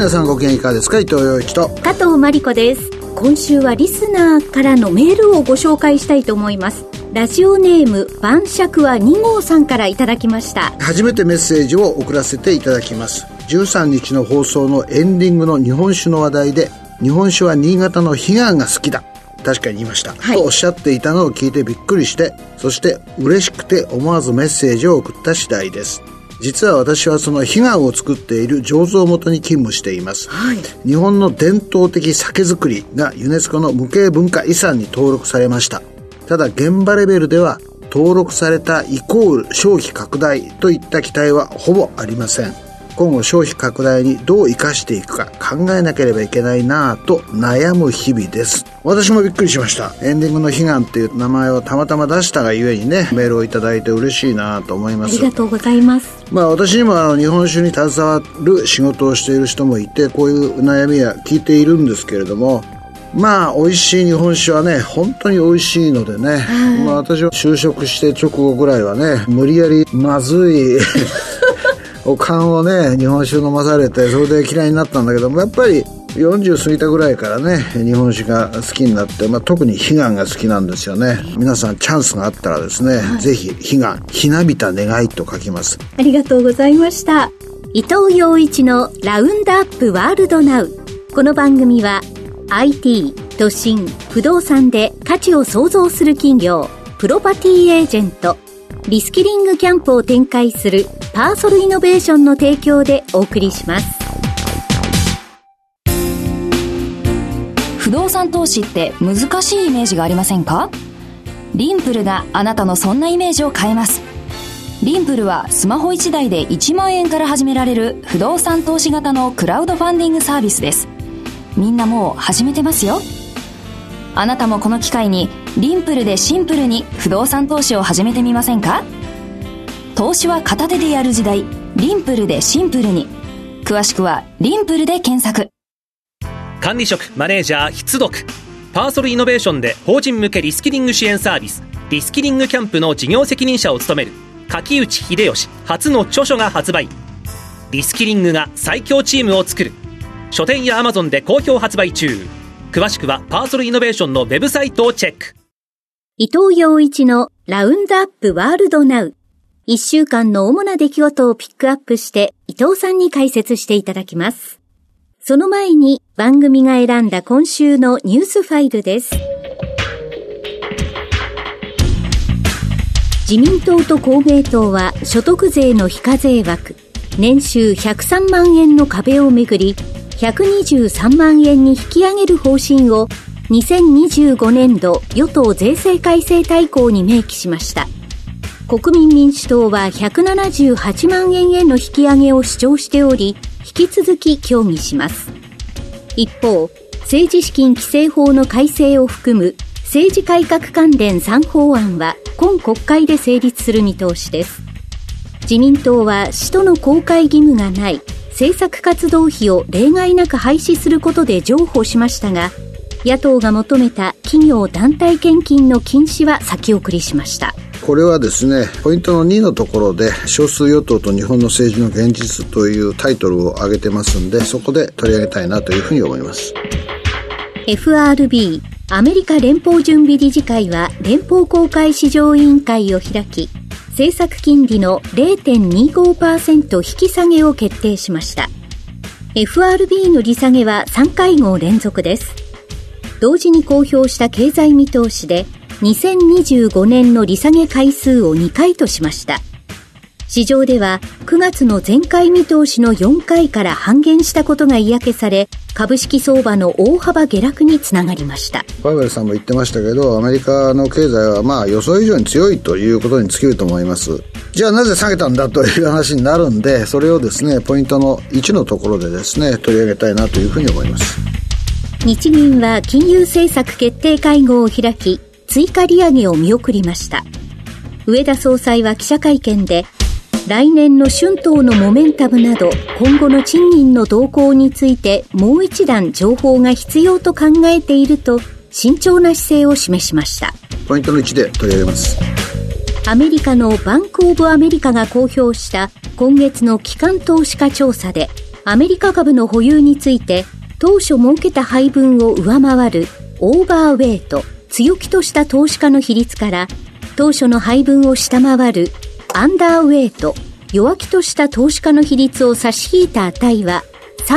皆さんご機嫌いかがですか。伊藤洋一と加藤真理子です。今週はリスナーからのメールをご紹介したいと思います。ラジオネーム晩酌は2号さんからいただきました。 初めてメッセージを送らせていただきます。13日の放送のエンディングの日本酒の話題で、日本酒は新潟の彼岸が好きだ、確かに言いました、とおっしゃっていたのを聞いてびっくりして、そして嬉しくて思わずメッセージを送った次第です。実は私はその彼岸を作っている醸造元に勤務しています、日本の伝統的酒造りがユネスコの無形文化遺産に登録されました。ただ現場レベルでは登録されたイコール消費拡大といった期待はほぼありません。今後消費拡大にどう生かしていくか考えなければいけないなぁと悩む日々です。私もびっくりしました。エンディングの彼岸っていう名前をたまたま出したがゆえにね、メールをいただいて嬉しいなぁと思います。 ありがとうございます。 私にも日本酒に携わる仕事をしている人もいて、こういう悩みは聞いているんですけれども、美味しい日本酒はね本当に美味しいのでね、私は就職して直後ぐらいはね、無理やりまずいお燗をね日本酒飲まされて、それで嫌いになったんだけども、やっぱり40過ぎたぐらいからね日本酒が好きになって、特に彼岸が好きなんですよね。皆さんチャンスがあったらですね、ぜひ彼岸、ひなびた願いと書きます。 ありがとうございました。伊藤洋一のラウンドアップワールドナウ。この番組は IT、都心、不動産で価値を創造する企業プロパティエージェント、リスキリングキャンプを展開するパーソルイノベーションの提供でお送りします。 不動産投資って難しいイメージがありませんか？リンプルがあなたのそんなイメージを変えます。リンプルはスマホ1台で1万円から始められる不動産投資型のクラウドファンディングサービスです。みんなもう始めてますよ。あなたもこの機会にリンプルでシンプルに不動産投資を始めてみませんか？投資は片手でやる時代、リンプルでシンプルに。詳しくはリンプルで検索。 管理職マネージャー必読、パーソルイノベーションで法人向けリスキリング支援サービス、リスキリングキャンプの事業責任者を務める柿内秀吉初の著書が発売。リスキリングが最強チームを作る。書店やアマゾンで好評発売中。詳しくはパーソルイノベーションのウェブサイトをチェック。 伊藤洋一のラウンドアップワールドナウ。1週間の主な出来事をピックアップして伊藤さんに解説していただきます。その前に番組が選んだ今週のニュースファイルです。自民党と公明党は所得税の非課税枠、年収103万円の壁をめぐり、123万円に引き上げる方針を2025年度与党税制改正大綱に明記しました。国民民主党は178万円への引き上げを主張しており、引き続き協議します。一方、政治資金規正法の改正を含む政治改革関連3法案は今国会で成立する見通しです。自民党は使途の公開義務がない政策活動費を例外なく廃止することで譲歩しましたが、野党が求めた企業団体献金の禁止は先送りしました。 これはですね、ポイントの2のところで少数与党と日本の政治の現実というタイトルを挙げてますんで、そこで取り上げたいなというふうに思います。 FRB アメリカ連邦準備理事会は連邦公開市場委員会を開き、政策金利の 0.25% 引き下げを決定しました。 FRB の利下げは3会合連続です。同時に公表した経済見通しで2025年の利下げ回数を2回としました。市場では9月の前回見通しの4回から半減したことが嫌気され、株式相場の大幅下落につながりました。 パウエルさんも言ってましたけど、アメリカの経済は予想以上に強いということに尽きると思います。じゃあなぜ下げたんだという話になるんで、それをですねポイントの1のところでですね取り上げたいなというふうに思います。 日銀は金融政策決定会合を開き、追加利上げを見送りました。植田総裁は記者会見で、来年の春闘のモメンタムなど今後の賃金の動向についてもう一段情報が必要と考えていると慎重な姿勢を示しました。 ポイントの1で取り上げます。 アメリカのバンクオブアメリカが公表した今月の機関投資家調査で、 アメリカ株の保有について当初設けた配分を上回るオーバーウェイト、強気とした投資家の比率から当初の配分を下回るアンダーウェイト、弱気とした投資家の比率を差し引いた値は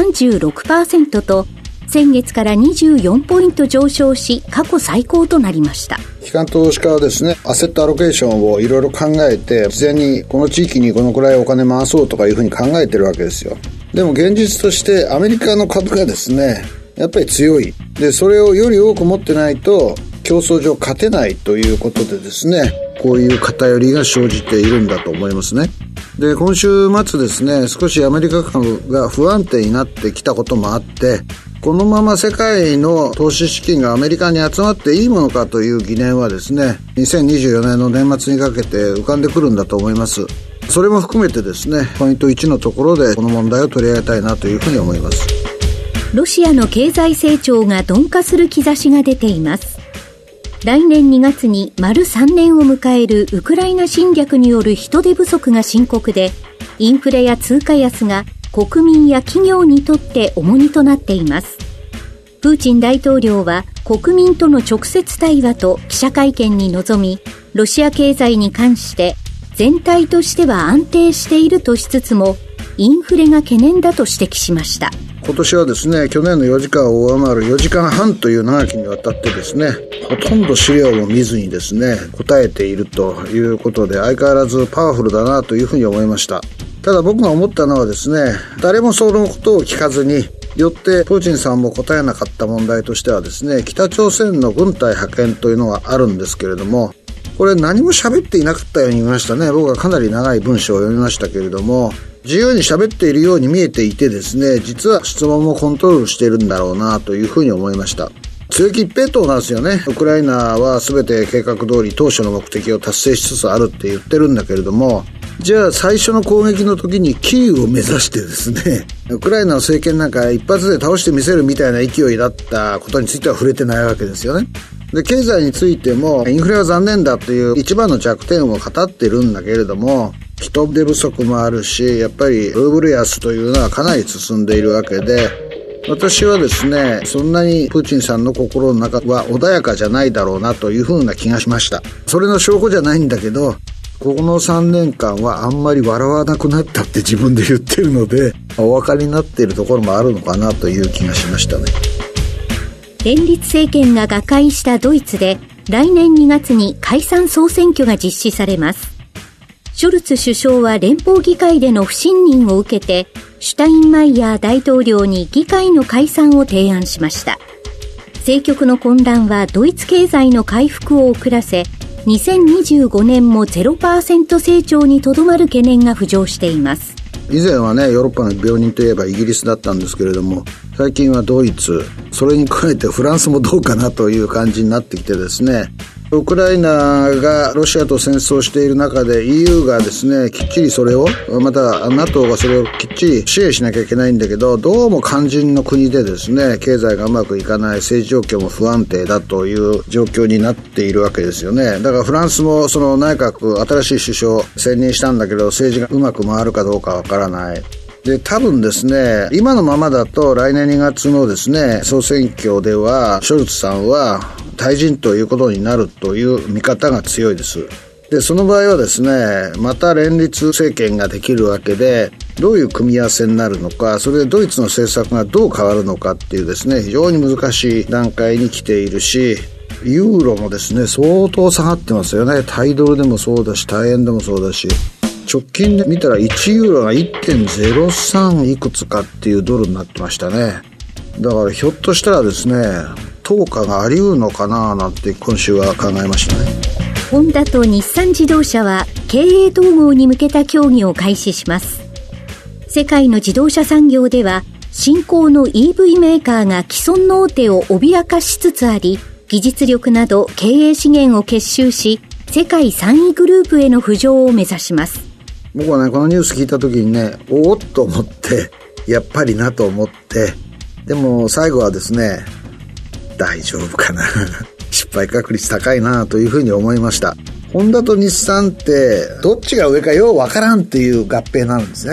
36% と先月から24ポイント上昇し過去最高となりました。 機関投資家はですね、アセットアロケーションをいろいろ考えて事前にこの地域にこのくらいお金回そうとかいうふうに考えてるわけですよ。でも現実としてアメリカの株がですね、やっぱり強い。で、それをより多く持ってないと競争上勝てないということでですね、こういう偏りが生じているんだと思いますね。で、今週末ですね、少しアメリカ株が不安定になってきたこともあって、このまま世界の投資資金がアメリカに集まっていいものかという疑念はですね、2024年の年末にかけて浮かんでくるんだと思います。それも含めてですね、ポイント1のところでこの問題を取り上げたいなというふうに思います。 ロシアの経済成長が鈍化する兆しが出ています。来年2月に丸3年を迎えるウクライナ侵略による人手不足が深刻で、インフレや通貨安が国民や企業にとって重荷となっています。プーチン大統領は国民との直接対話と記者会見に臨み、ロシア経済に関して全体としては安定しているとしつつも、インフレが懸念だと指摘しました。 今年はですね、去年の4時間を上回る4時間半という長きにわたってですね、ほとんど資料も見ずにですね、答えているということで、相変わらずパワフルだなというふうに思いました。ただ僕が思ったのはですね、誰もそのことを聞かずに、よってプーチンさんも答えなかった問題としてはですね、北朝鮮の軍隊派遣というのはあるんですけれども、これ何も喋っていなかったように見ましたね。僕はかなり長い文章を読みましたけれども、自由に喋っているように見えていてですね、実は質問もコントロールしているんだろうなというふうに思いました。強気一辺倒なんですよね。ウクライナは全て計画通り当初の目的を達成しつつあるって言ってるんだけれども、じゃあ最初の攻撃の時にキーウを目指してですね、ウクライナの政権なんか一発で倒してみせるみたいな勢いだったことについては触れてないわけですよね。で、経済についてもインフレは残念だという一番の弱点を語ってるんだけれども、人手不足もあるし、やっぱりルーブル安というのはかなり進んでいるわけで、私はですね、そんなにプーチンさんの心の中は穏やかじゃないだろうなというふうな気がしました。それの証拠じゃないんだけど、この3年間はあんまり笑わなくなったって自分で言ってるので、お分かりになっているところもあるのかなという気がしましたね。 連立政権が瓦解したドイツで、来年2月に解散総選挙が実施されます。ショルツ首相は連邦議会での不信任を受けて、シュタインマイヤー大統領に議会の解散を提案しました。政局の混乱はドイツ経済の回復を遅らせ、2025年も 0% 成長にとどまる懸念が浮上しています。 以前はね、ヨーロッパの病人といえばイギリスだったんですけれども、最近はドイツ、それに加えてフランスもどうかなという感じになってきてですね、ウクライナがロシアと戦争している中で EU がですね、きっちりそれを、また NATO がそれをきっちり支援しなきゃいけないんだけど、どうも肝心の国でですね、経済がうまくいかない、政治状況も不安定だという状況になっているわけですよね。だからフランスもその内閣、新しい首相選任したんだけど、政治がうまく回るかどうかわからない。で、多分ですね、今のままだと来年2月のですね、総選挙ではショルツさんは退陣ということになるという見方が強いです。で、その場合はですね、また連立政権ができるわけで、どういう組み合わせになるのか、それでドイツの政策がどう変わるのかっていうですね、非常に難しい段階に来ているし、ユーロもですね、相当下がってますよね。タイドルでもそうだし、タイ円でもそうだし、直近で見たら1ユーロが 1.03 いくつかっていうドルになってましたね。だからひょっとしたらですね、10日があり得るのかななんて今週は考えましたね。 ホンダと日産自動車は経営統合に向けた協議を開始します。世界の自動車産業では新興の EV メーカーが既存の大手を脅かしつつあり、技術力など経営資源を結集し、世界3位グループへの浮上を目指します。 僕はね、このニュース聞いた時にね、おーっと思って、やっぱりなと思って、でも最後はですね、大丈夫かな失敗確率高いなというふうに思いました。ホンダと日産ってどっちが上かようわからんっていう合併なんですね。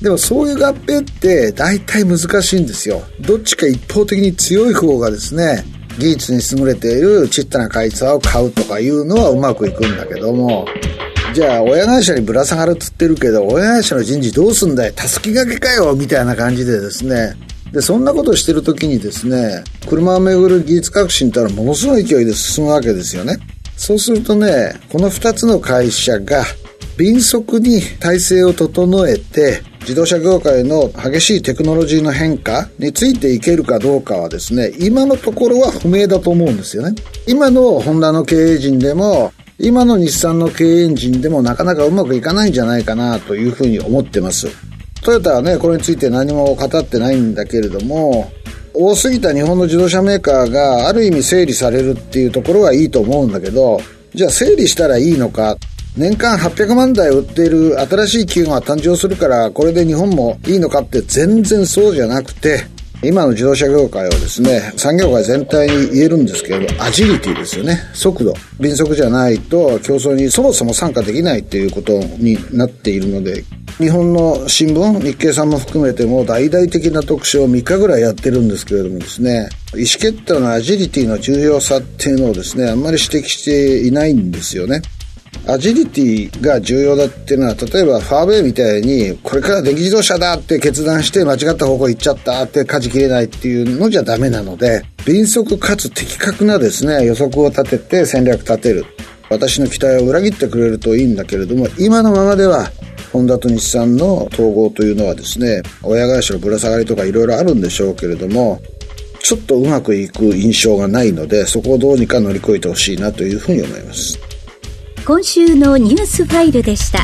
でもそういう合併って大体難しいんですよ。どっちか一方的に強い方がですね、技術に優れているちったな会社を買うとかいうのはうまくいくんだけども、じゃあ親会社にぶら下がるっつってるけど、親会社の人事どうすんだよ、たすき掛けかよみたいな感じでですね、でそんなことをしてるときにですね、車をめぐる技術革新ってのはものすごい勢いで進むわけですよね。そうするとね、この2つの会社が敏速に体制を整えて自動車業界の激しいテクノロジーの変化についていけるかどうかはですね、今のところは不明だと思うんですよね。今のホンダの経営陣でも今の日産の経営陣でもなかなかうまくいかないんじゃないかなというふうに思ってます。トヨタはね、これについて何も語ってないんだけれども、多すぎた日本の自動車メーカーがある意味整理されるっていうところはいいと思うんだけど、じゃあ整理したらいいのか。年間800万台売っている新しい企業が誕生するからこれで日本もいいのかって全然そうじゃなくて、今の自動車業界はですね、産業界全体に言えるんですけれど、アジリティですよね。速度。敏速じゃないと競争にそもそも参加できないっていうことになっているので、日本の新聞、日経さんも含めても大々的な特集を3日ぐらいやってるんですけれどもですね、意思決定のアジリティの重要さっていうのをですね、あんまり指摘していないんですよね。アジリティが重要だっていうのは、例えばファーウェイみたいにこれから電気自動車だって決断して間違った方向行っちゃったって舵切れないっていうのじゃダメなので、敏速かつ的確なですね予測を立てて戦略立てる。私の期待を裏切ってくれるといいんだけれども、今のままではホンダと日産の統合というのはですね、親会社のぶら下がりとかいろいろあるんでしょうけれども、ちょっとうまくいく印象がないので、そこをどうにか乗り越えてほしいなというふうに思います。 今週のニュースファイルでした。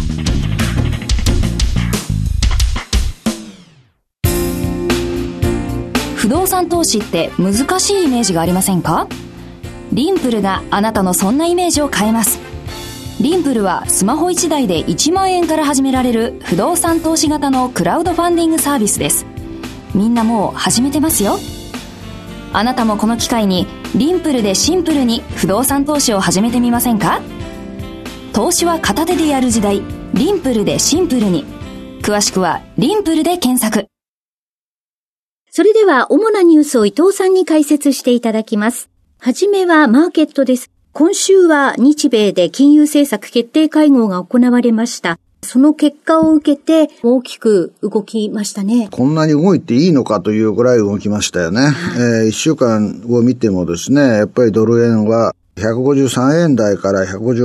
不動産投資って難しいイメージがありませんか？リンプルがあなたのそんなイメージを変えます。リンプルはスマホ1台で1万円から始められる不動産投資型のクラウドファンディングサービスです。みんなもう始めてますよ。あなたもこの機会にリンプルでシンプルに不動産投資を始めてみませんか？投資は片手でやる時代、リンプルでシンプルに。詳しくはリンプルで検索。 それでは主なニュースを伊藤さんに解説していただきます。はじめはマーケットです。今週は日米で金融政策決定会合が行われました。その結果を受けて大きく動きましたね。 こんなに動いていいのかというぐらい動きましたよね。1週間を見てもですね、やっぱりドル円は153円台から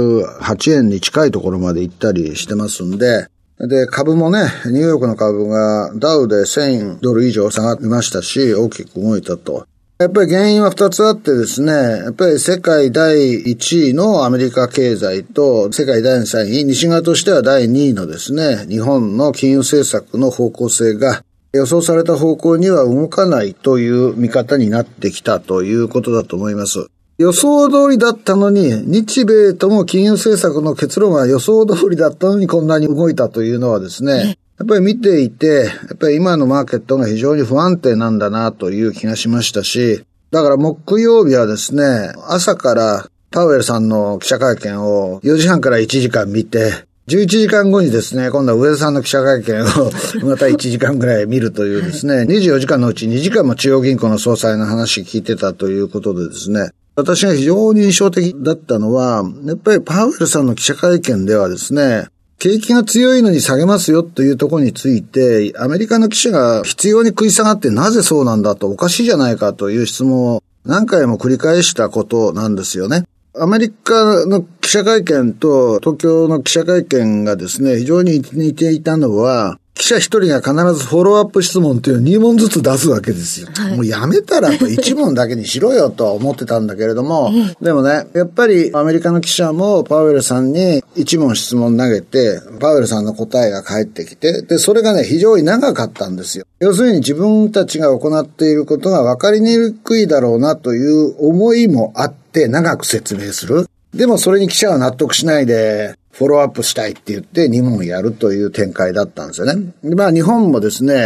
158円に近いところまで行ったりしてますんで、で、株もね、ニューヨークの株がダウで1000ドル以上下がりましたし、大きく動いたと。やっぱり原因は2つあってですね、やっぱり世界第1位のアメリカ経済と世界第3位、西側としては第2位のですね、日本の金融政策の方向性が予想された方向には動かないという見方になってきたということだと思います。予想通りだったのに、日米とも金融政策の結論が予想通りだったのにこんなに動いたというのはですね、やっぱり見ていて、やっぱり今のマーケットが非常に不安定なんだなという気がしましたし、だから木曜日はですね、朝からパウエルさんの記者会見を4時半から1時間見て、11時間後にですね、今度は上田さんの記者会見をまた1時間ぐらい見るというですね、24時間のうち2時間も中央銀行の総裁の話聞いてたということでですね、私が非常に印象的だったのは、やっぱりパウエルさんの記者会見ではですね、景気が強いのに下げますよというところについて、アメリカの記者が必要に食い下がってなぜそうなんだとおかしいじゃないかという質問を何回も繰り返したことなんですよね。アメリカの記者会見と東京の記者会見がですね、非常に似ていたのは、記者一人が必ずフォローアップ質問というのを2問ずつ出すわけですよ。はい、もうやめたらと1問だけにしろよと思ってたんだけれども、でもね、やっぱりアメリカの記者もパウエルさんに1問質問投げて、パウエルさんの答えが返ってきて、で、それがね、非常に長かったんですよ。要するに自分たちが行っていることが分かりにくいだろうなという思いもあって長く説明する。でもそれに記者は納得しないで、フォローアップしたいって言って2問やるという展開だったんですよね。で、日本もですね、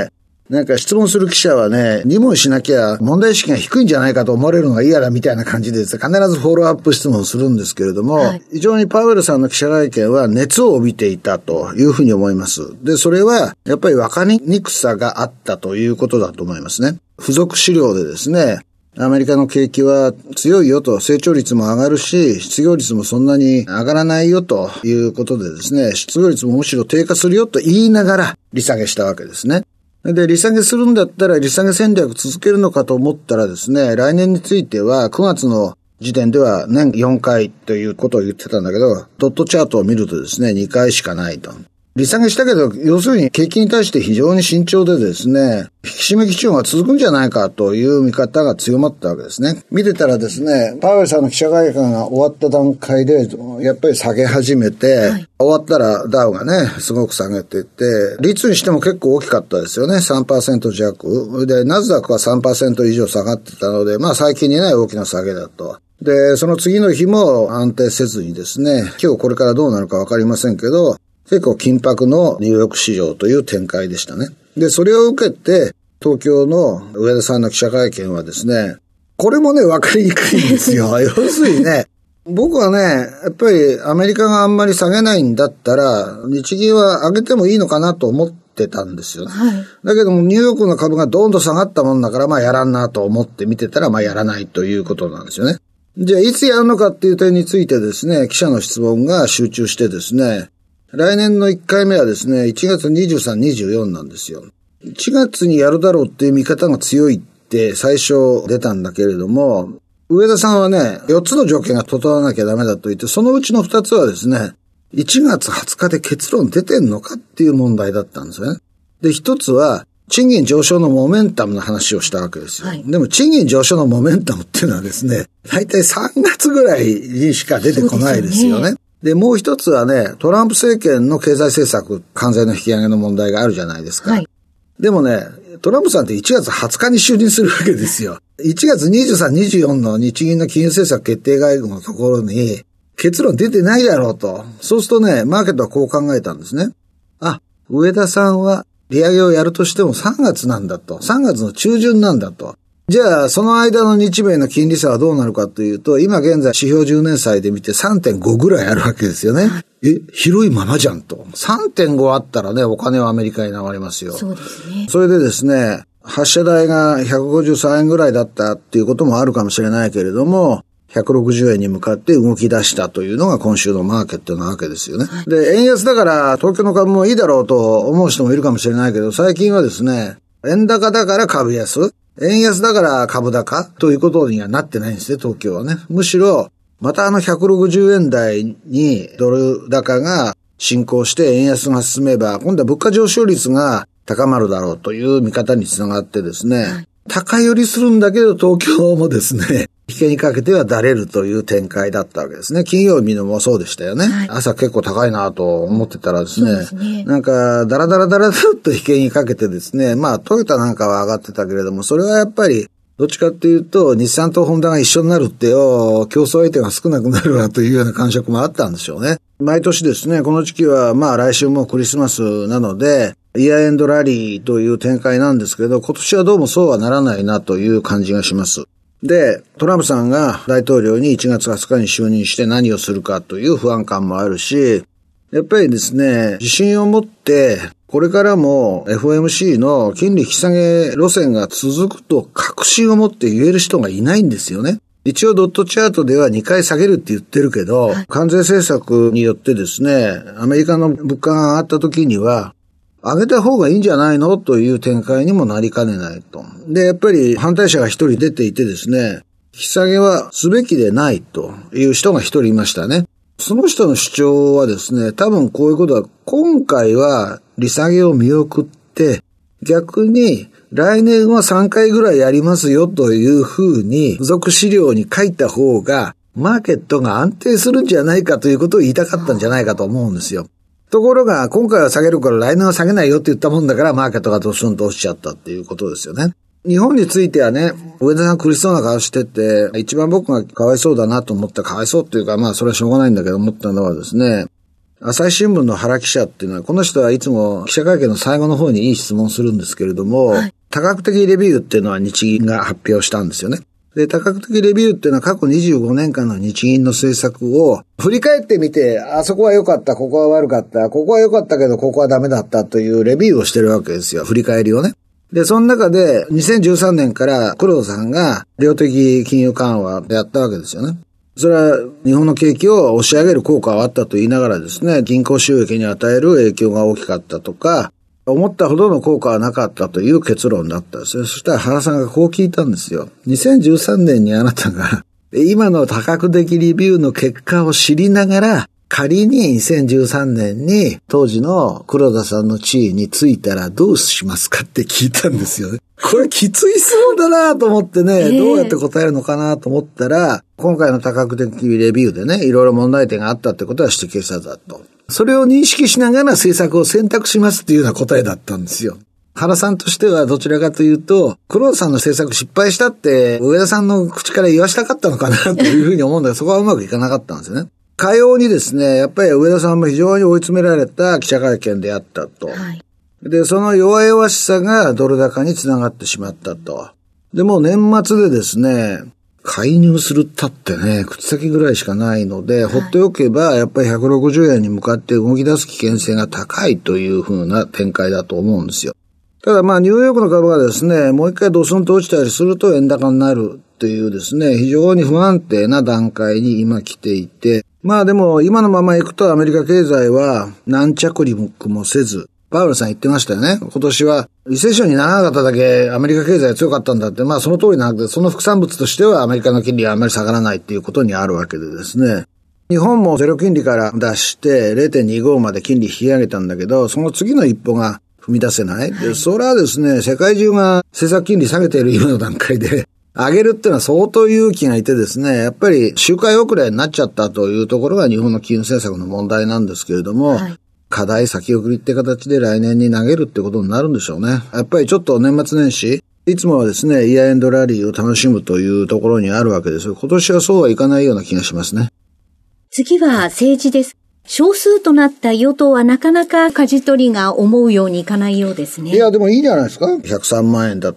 なんか質問する記者はね、2問しなきゃ問題意識が低いんじゃないかと思われるのが嫌だみたいな感じでですね、必ずフォローアップ質問するんですけれども、非常にパウエルさんの記者会見は熱を帯びていたというふうに思います。で、それはやっぱり分かりにくさがあったということだと思いますね。付属資料でですね、アメリカの景気は強いよと、成長率も上がるし、失業率もそんなに上がらないよということでですね、失業率もむしろ低下するよと言いながら利下げしたわけですね。で、利下げするんだったら利下げ戦略続けるのかと思ったらですね、来年については9月の時点では年4回ということを言ってたんだけど、ドットチャートを見るとですね、2回しかないと。利下げしたけど、要するに景気に対して非常に慎重でですね、引き締め基調が続くんじゃないかという見方が強まったわけですね。見てたらですね、パウエルさんの記者会見が終わった段階で、やっぱり下げ始めて、終わったらダウがね、すごく下げていって、率にしても結構大きかったですよね。3% 弱。で、ナスダックは 3% 以上下がってたので、まあ最近にない大きな下げだと。で、その次の日も安定せずにですね、今日これからどうなるかわかりませんけど、結構緊迫のニューヨーク市場という展開でしたね。で、それを受けて、東京の上田さんの記者会見はですね、これもね、わかりにくいんですよ。要するにね、僕はね、やっぱりアメリカがあんまり下げないんだったら、日銀は上げてもいいのかなと思ってたんですよね。だけども、ニューヨークの株がどんどん下がったもんだから、まあやらんなと思って見てたら、まあやらないということなんですよね。じゃあ、いつやるのかっていう点についてですね、記者の質問が集中してですね、来年の1回目はですね、1月23、24なんですよ。1月にやるだろうっていう見方が強いって最初出たんだけれども、上田さんはね、4つの条件が整わなきゃダメだと言って、そのうちの2つはですね、1月20日で結論出てんのかっていう問題だったんですよね。で、1つは、賃金上昇のモメンタムの話をしたわけですよ。でも賃金上昇のモメンタムっていうのはですね、大体3月ぐらいにしか出てこないですよね。で、もう一つはね、トランプ政権の経済政策、関税の引き上げの問題があるじゃないですか。でもね、トランプさんって1月20日に就任するわけですよ。1月23、24の日銀の金融政策決定会合のところに、結論出てないだろうと。そうするとね、マーケットはこう考えたんですね。あ、上田さんは利上げをやるとしても3月なんだと。3月の中旬なんだと。じゃあ、その間の日米の金利差はどうなるかというと、今現在指標10年債で見て 3.5 ぐらいあるわけですよね。広いままじゃんと。3.5 あったらね、お金はアメリカに流れますよ。 そうですね。 それでですね、発射台が153円ぐらいだったっていうこともあるかもしれないけれども、160円に向かって動き出したというのが今週のマーケットなわけですよね。で、円安だから東京の株もいいだろうと思う人もいるかもしれないけど、最近はですね、円高だから株安、円安だから株高ということにはなってないんですね、東京はね。むしろ、また160円台にドル高が進行して円安が進めば、今度は物価上昇率が高まるだろうという見方につながってですね、高寄りするんだけど東京もですね、引けにかけてはだれるという展開だったわけですね。金曜日のもそうでしたよね。朝結構高いなと思ってたらですね、なんかダラダラっと引けにかけてですね、まあトヨタなんかは上がってたけれども、それはやっぱりどっちかっていうと日産とホンダが一緒になるってよ、競争相手が少なくなるわというような感触もあったんでしょうね。毎年ですね、この時期はまあ来週もクリスマスなので、イヤーエンドラリーという展開なんですけど、今年はどうもそうはならないなという感じがします。で、トランプさんが大統領に1月20日に就任して何をするかという不安感もあるし、やっぱりですね、自信を持って、これからも FOMC の金利引き下げ路線が続くと確信を持って言える人がいないんですよね。一応ドットチャートでは2回下げるって言ってるけど、関税政策によってですね、アメリカの物価が上がった時には、上げた方がいいんじゃないのという展開にもなりかねないと。で、やっぱり反対者が一人出ていてですね、引き下げはすべきでないという人が一人いましたね。その人の主張はですね、多分こういうことは、今回は利下げを見送って、逆に来年は3回ぐらいやりますよというふうに付属資料に書いた方が、マーケットが安定するんじゃないかということを言いたかったんじゃないかと思うんですよ。ところが、今回は下げるから来年は下げないよって言ったもんだから、マーケットがドスンと落ちちゃったっていうことですよね。日本についてはね、上田さん苦しそうな顔してて、一番僕がかわいそうだなと思った、かわいそうっていうか、まあそれはしょうがないんだけど思ったのはですね、 朝日新聞の原記者っていうのは、この人はいつも記者会見の最後の方にいい質問するんですけれども、多角的レビューっていうのは日銀が発表したんですよね。で、多角的レビューっていうのは過去25年間の日銀の政策を振り返ってみて、あそこは良かった、ここは悪かった、ここは良かったけどここはダメだったというレビューをしてるわけですよ。振り返りをね。で、その中で2013年から黒田さんが量的金融緩和でやったわけですよね。それは日本の景気を押し上げる効果はあったと言いながらですね、銀行収益に与える影響が大きかったとか、思ったほどの効果はなかったという結論だったんですよ。そしたら原さんがこう聞いたんですよ。2013年にあなたが今の多角的レビューの結果を知りながら、仮に2013年に当時の黒田さんの地位についたらどうしますかって聞いたんですよね。これきついそうだなと思ってね、どうやって答えるのかなと思ったら、今回の多角的レビューでね、いろいろ問題点があったってことは指摘しただと。それを認識しながら政策を選択しますっていうような答えだったんですよ。原さんとしてはどちらかというと、黒田さんの政策失敗したって上田さんの口から言わしたかったのかなというふうに思うんだけど、そこはうまくいかなかったんですよね。かようにですね、やっぱり上田さんも非常に追い詰められた記者会見であったと。で、その弱々しさがドル高につながってしまったと。で、もう年末でですね、介入するったってね、口先ぐらいしかないので、放っておけば、やっぱり160円に向かって動き出す危険性が高いという風な展開だと思うんですよ。ただニューヨークの株がですね、もう一回ドスンと落ちたりすると円高になるっていうですね、非常に不安定な段階に今来ていて、でも今のまま行くとアメリカ経済は軟着陸もせず、パウエルさん言ってましたよね。今年はリセッションにならなかっただけアメリカ経済強かったんだって、その通りなくて、その副産物としてはアメリカの金利はあまり下がらないっていうことにあるわけでですね。日本もゼロ金利から出して 0.25 まで金利引き上げたんだけど、その次の一歩が踏み出せない。で、それはですね、世界中が政策金利下げている今の段階で、上げるっていうのは相当勇気がいてですね、やっぱり周回遅れになっちゃったというところが日本の金融政策の問題なんですけれども、課題先送りって形で来年に投げるってことになるんでしょうね。やっぱりちょっと年末年始、いつもはですね、イヤーエンドラリーを楽しむというところにあるわけですが、今年はそうはいかないような気がしますね。 次は政治です。少数となった与党はなかなか舵取りが思うようにいかないようですね。 いや、でもいいじゃないですか。103万円だって、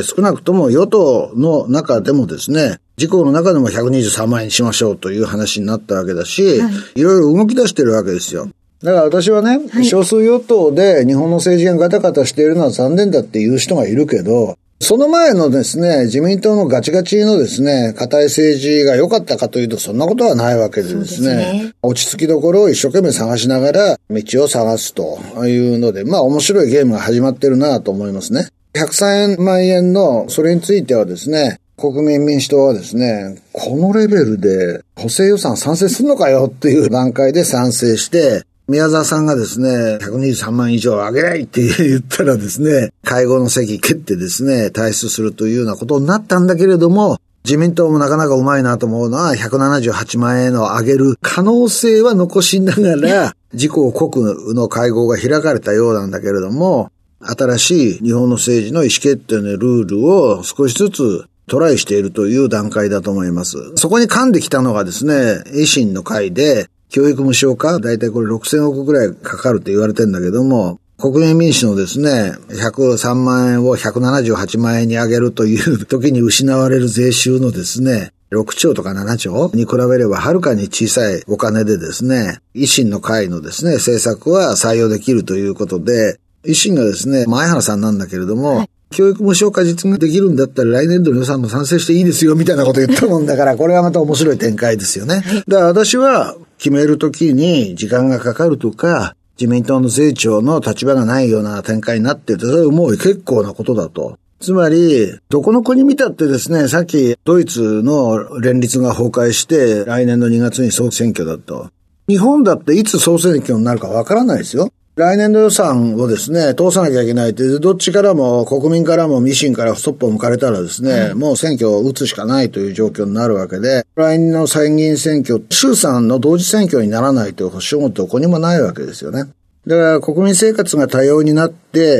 少なくとも与党の中でもですね、自公の中でも123万円にしましょうという話になったわけだし、いろいろ動き出してるわけですよ。だから私はね、少数与党で日本の政治がガタガタしているのは残念だっていう人がいるけど、その前のですね、自民党のガチガチのですね、固い政治が良かったかというとそんなことはないわけでですね、落ち着きどころを一生懸命探しながら道を探すというので、面白いゲームが始まってるなと思いますね。103万円のそれについてはですね、国民民主党はですね、このレベルで補正予算賛成するのかよっていう段階で賛成して、宮沢さんがですね、123万以上上げないって言ったらですね、会合の席蹴ってですね、退出するというようなことになったんだけれども、自民党もなかなかうまいなと思うのは、178万円を上げる可能性は残しながら、自公国の会合が開かれたようなんだけれども、新しい日本の政治の意思決定のルールを少しずつトライしているという段階だと思います。そこに噛んできたのがですね、維新の会で、教育無償化、だいたいこれ6000億ぐらいかかると言われてんだけども、国民民主のですね、103万円を178万円に上げるという時に失われる税収のですね、6兆とか7兆に比べればはるかに小さいお金でですね、維新の会のですね、政策は採用できるということで、維新がですね、前原さんなんだけれども、教育無償化実現できるんだったら来年度の予算も賛成していいですよみたいなこと言ったもんだから、これはまた面白い展開ですよね。だから私は決めるときに時間がかかるとか、自民党の税調の立場がないような展開になっていて、それはもう結構なことだと。つまり、どこの国見たってですね、さっきドイツの連立が崩壊して来年の2月に総選挙だと。日本だっていつ総選挙になるかわからないですよ。来年度予算をですね、通さなきゃいけないって、どっちからも国民からも維新からストップを向かれたらですね、もう選挙を打つしかないという状況になるわけで、来年の参議院選挙、衆参の同時選挙にならないという保証もどこにもないわけですよね。だから国民生活が多様になって、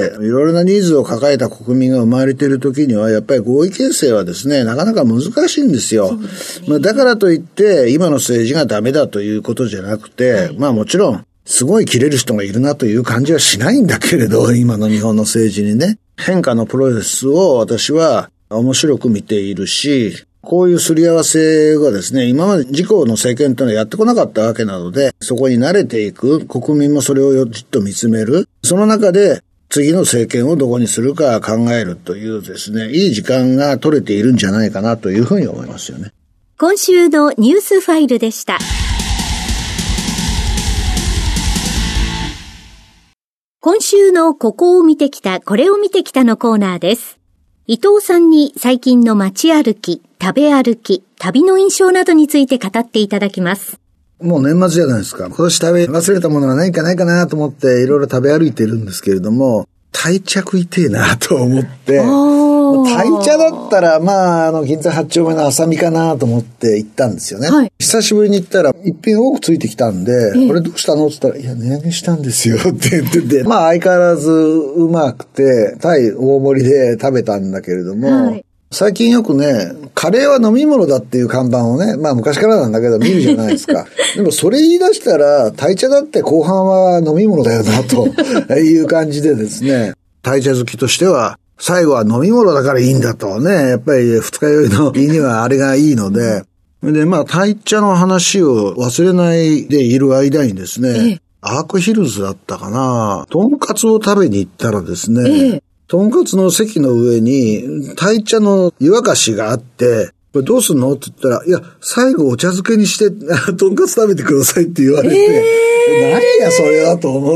いろいろなニーズを抱えた国民が生まれているときには、やっぱり合意形成はですね、なかなか難しいんですよ。だからといって、今の政治がダメだということじゃなくて、もちろん、 すごい切れる人がいるなという感じはしないんだけれど、今の日本の政治にね。変化のプロセスを私は面白く見ているし、こういうすり合わせがですね、今まで自公の政権というのはやってこなかったわけなので、そこに慣れていく、国民もそれをじっと見つめる。その中で次の政権をどこにするか考えるというですね、いい時間が取れているんじゃないかなというふうに思いますよね。 今週のニュースファイルでした。今週のここを見てきた、これを見てきたのコーナーです。伊藤さんに最近の街歩き、食べ歩き、旅の印象などについて語っていただきます。 もう年末じゃないですか。今年食べ忘れたものがないかなと思っていろいろ食べ歩いてるんですけれども、鯛茶食いてえなと思って、鯛茶だったら銀座8丁目の浅見かなと思って行ったんですよね。はい、久しぶりに行ったら一品多くついてきたんで、これどうしたのって言ったら、いや値上げしたんですよって言ってて、相変わらずうまくて、鯛大盛りで食べたんだけれども、はい、最近よくね、カレーは飲み物だっていう看板をね、昔からなんだけど見るじゃないですか。でもそれ言い出したら、鯛茶だって後半は飲み物だよな、という感じでですね、鯛茶好きとしては、最後は飲み物だからいいんだとね、やっぱり二日酔いの胃にはあれがいいので、で、鯛茶の話を忘れないでいる間にですね、アークヒルズだったかな、とんかつを食べに行ったらですね、とんかつの席の上に鯛茶の湯沸かしがあって、これどうすんのって言ったら、いや、最後お茶漬けにして、とんかつ食べてくださいって言われて、何やそれはと思って、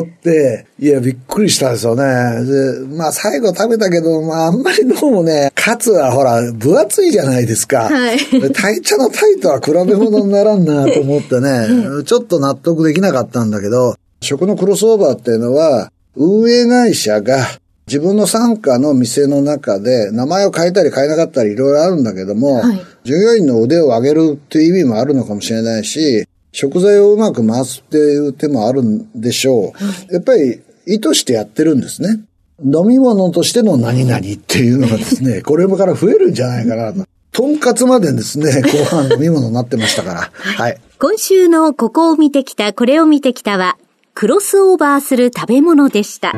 いや、びっくりしたんですよね。で、最後食べたけど、あんまりどうもね、カツはほら、分厚いじゃないですか。はい。鯛茶の鯛とは比べ物にならんなと思ってね、ちょっと納得できなかったんだけど、食のクロスオーバーっていうのは、運営会社が、自分の傘下の店の中で名前を変えたり変えなかったりいろいろあるんだけども、はい、従業員の腕を上げるっていう意味もあるのかもしれないし、食材をうまく回すっていう手もあるんでしょう。はい、やっぱり意図してやってるんですね。飲み物としての何々っていうのがですね、これから増えるんじゃないかなと。とんかつまでですね、後半飲み物になってましたから。はい。 今週のここを見てきた、これを見てきたは、クロスオーバーする食べ物でした。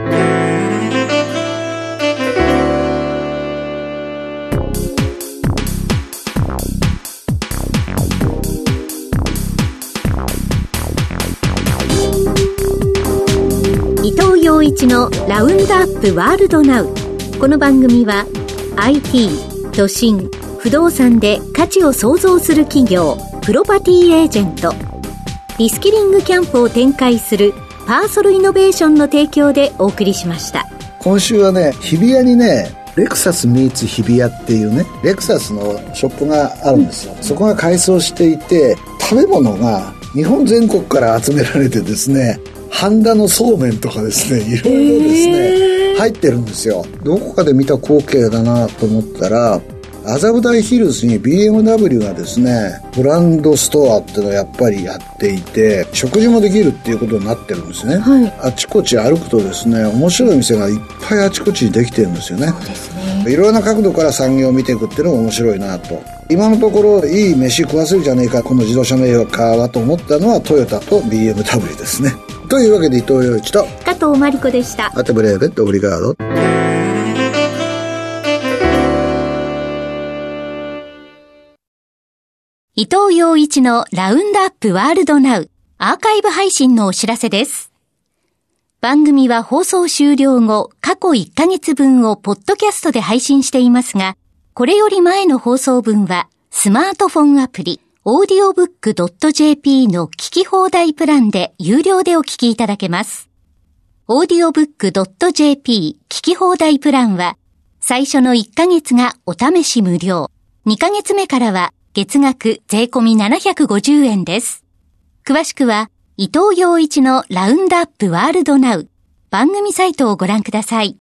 伊藤洋一のラウンドアップワールドナウ。この番組は IT、都心、不動産で価値を創造する企業プロパティエージェント、リスキリングキャンプを展開するパーソルイノベーションの提供でお送りしました。 今週はね、日比谷にね、レクサスミーツ日比谷っていうね、レクサスのショップがあるんですよ。そこが改装していて、食べ物が日本全国から集められてですね、半田のそうめんとかですね、いろいろですね、入ってるんですよ。どこかで見た光景だなと思ったら、麻布台ヒルズに BMW がですね、ブランドストアっていうのをやっぱりやっていて、食事もできるっていうことになってるんですね。はい、あちこち歩くとですね、面白い店がいっぱいあちこちにできてるんですよね。そうですね。いろんな角度から産業を見ていくっていうのも面白いなと。今のところいい飯食わせるじゃねえか、この自動車メーカーはと思ったのはトヨタと BMW ですね。というわけで伊藤洋一と加藤真理子でした。 アテブレーベットオブリガード。 伊藤洋一のラウンドアップワールドナウアーカイブ配信のお知らせです。番組は放送終了後、過去1ヶ月分をポッドキャストで配信していますが、これより前の放送分はスマートフォンアプリaudiobook.jp の聞き放題プランで有料でお聞きいただけます。audiobook.jp 聞き放題プランは最初の1ヶ月がお試し無料、2ヶ月目からは月額税込み750円です。詳しくは伊藤洋一のラウンドアップワールドナウ番組サイトをご覧ください。